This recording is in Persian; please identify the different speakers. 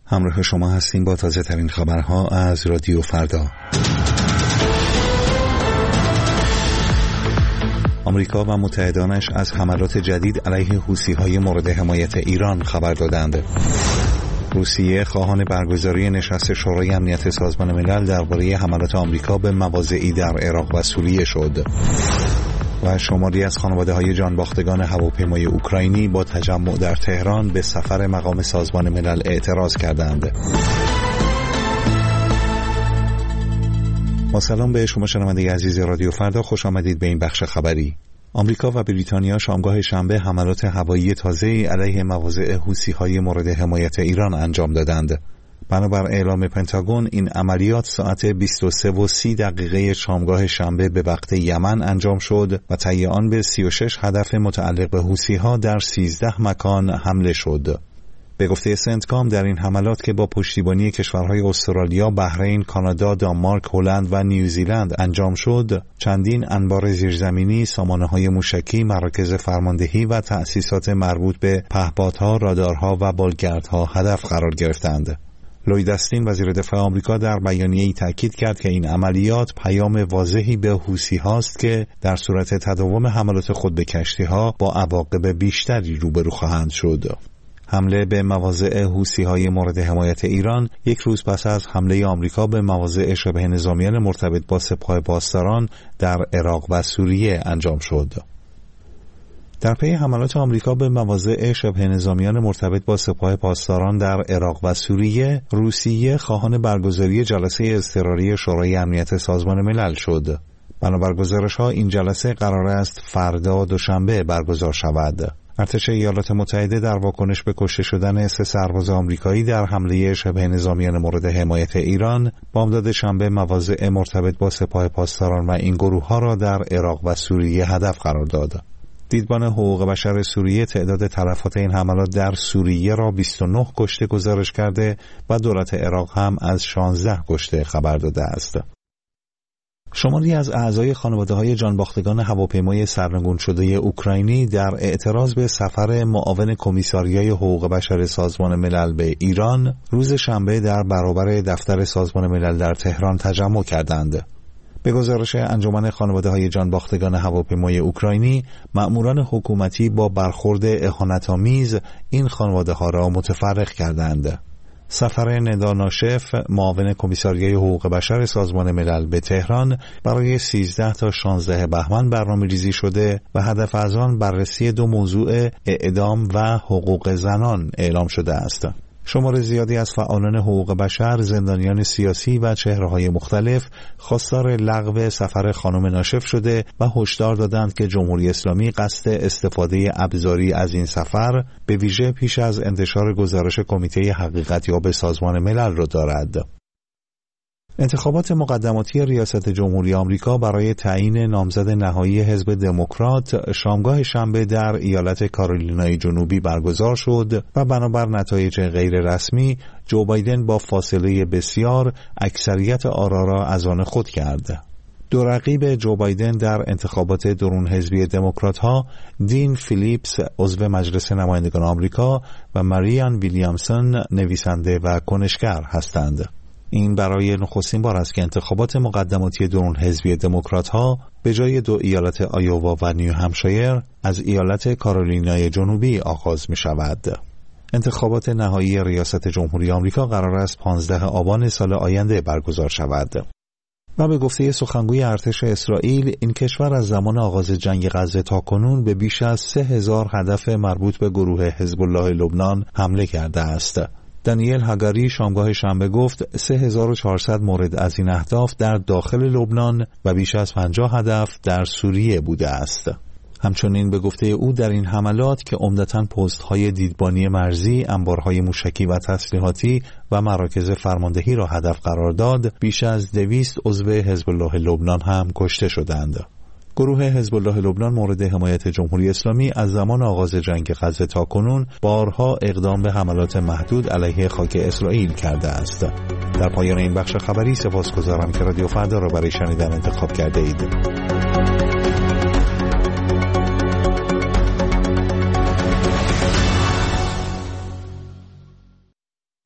Speaker 1: همراه شما هستیم با تازه ترین خبرها از رادیو فردا. آمریکا و متحدانش از حملات جدید علیه حوثی‌های مورد حمایت ایران خبر دادند. روسیه خواهان برگزاری نشست شورای امنیت سازمان ملل درباره حملات آمریکا به مواضعی در عراق و سوریه شد. و شماری از خانواده‌های جانباختگان هواپیمای اوکراینی با تجمع در تهران به سفر مقام سازمان ملل اعتراض کردند. با سلام به شما شنونده عزیز رادیو فردا، خوش آمدید به این بخش خبری. آمریکا و بریتانیا شامگاه شنبه حملات هوایی تازه‌ای علیه مواضع حوثی‌های مورد حمایت ایران انجام دادند. بنابر اعلام پنتاگون این عملیات ساعت 23:30 شامگاه شنبه به وقت یمن انجام شد و طی آن به 36 هدف متعلق به حوثی‌ها در 13 مکان حمله شد. به گفته سنتکام در این حملات که با پشتیبانی کشورهای استرالیا، بحرین، کانادا، دانمارک، هلند و نیوزیلند انجام شد، چندین انبار زیرزمینی، سامانه‌های موشکی، مراکز فرماندهی و تأسیسات مربوط به پهپادها، رادارها و بالگردها هدف قرار گرفتند. لوید استین وزیر دفاع آمریکا در بیانیه‌ای تاکید کرد که این عملیات پیام واضحی به حوثی‌هاست که در صورت تداوم حملات خود به کشتی‌ها با عواقب بیشتری روبرو خواهند شد. حمله به مواضع حوثی‌های مورد حمایت ایران یک روز پس از حمله آمریکا به مواضع شبه نظامیان مرتبط با سپاه پاسداران در عراق و سوریه انجام شد. در پی حملات آمریکا به مواضع شبه نظامیان مرتبط با سپاه پاسداران در عراق و سوریه، روسیه خواهان برگزاری جلسه اضطراری شورای امنیت سازمان ملل شد. بنابر گزارش‌ها این جلسه قرار است فردا دوشنبه برگزار شود. ارتش ایالات متحده در واکنش به کشته شدن 3 سرباز آمریکایی در حمله شبه نظامیان مورد حمایت ایران، بامداد شنبه مواضع مرتبط با سپاه پاسداران و این گروه‌ها را در عراق و سوریه هدف قرار داد. دیدبان حقوق بشر سوریه تعداد تلفات این حملات در سوریه را 29 کشته گزارش کرده و دولت عراق هم از 16 کشته خبر داده است. شماری از اعضای خانواده‌های جانباختگان هواپیمای سرنگون شده اوکراینی در اعتراض به سفر معاون کمیساریای حقوق بشر سازمان ملل به ایران روز شنبه در برابر دفتر سازمان ملل در تهران تجمع کردند. به گزارش انجمن خانواده‌های جانباختگان هواپیمای اوکراینی، مأموران حکومتی با برخورد اهانت‌آمیز این خانواده‌ها را متفرق کردند. سفر ندا ناشف، معاون کمیساریای حقوق بشر سازمان ملل به تهران برای 13 تا 16 بهمن برنامه‌ریزی شده و هدف از آن بررسی 2 موضوع اعدام و حقوق زنان اعلام شده است. شمار زیادی از فعالان حقوق بشر، زندانیان سیاسی و چهره‌های مختلف خواستار لغو سفر خانم ناشف شده و هشدار دادند که جمهوری اسلامی قصد استفاده ابزاری از این سفر به ویژه پیش از انتشار گزارش کمیته حقیقت‌یاب سازمان ملل را دارد. انتخابات مقدماتی ریاست جمهوری آمریکا برای تعیین نامزد نهایی حزب دموکرات شامگاه شنبه در ایالت کارولینای جنوبی برگزار شد و بنابر نتایج غیر رسمی، جو بایدن با فاصله بسیار اکثریت آرا را از آن خود کرد. دو رقیب جو بایدن در انتخابات درون حزبی دموکرات‌ها، دین فیلیپس عضو مجلس نمایندگان آمریکا و ماریان ویلیامسون نویسنده و کنشگر هستند. این برای نخستین بار است که انتخابات مقدماتی درون حزبی دموکرات‌ها به جای 2 ایالت آیووا و نیو همشایر از ایالت کارولینای جنوبی آغاز می شود. انتخابات نهایی ریاست جمهوری آمریکا قرار است 15 آبان سال آینده برگزار شود. و به گفته سخنگوی ارتش اسرائیل، این کشور از زمان آغاز جنگ غزه تا کنون به بیش از 3000 هدف مربوط به گروه حزب الله لبنان حمله کرده است. دانیل هاگاری شامگاه شنبه گفت 3400 مورد از این اهداف در داخل لبنان و بیش از 50 هدف در سوریه بوده است. همچنین به گفته او در این حملات که عمدتاً پست‌های دیدبانی مرزی، انبارهای موشکی و تسلیحاتی و مراکز فرماندهی را هدف قرار داد، بیش از 200 عضو حزب الله لبنان هم کشته شدند. گروه حزب الله لبنان مورد حمایت جمهوری اسلامی از زمان آغاز جنگ غزه تا کنون بارها اقدام به حملات محدود علیه خاک اسرائیل کرده است. در پایان این بخش خبری سپاسگزارم که رادیو فردا را برای شنیدن انتخاب کرده اید.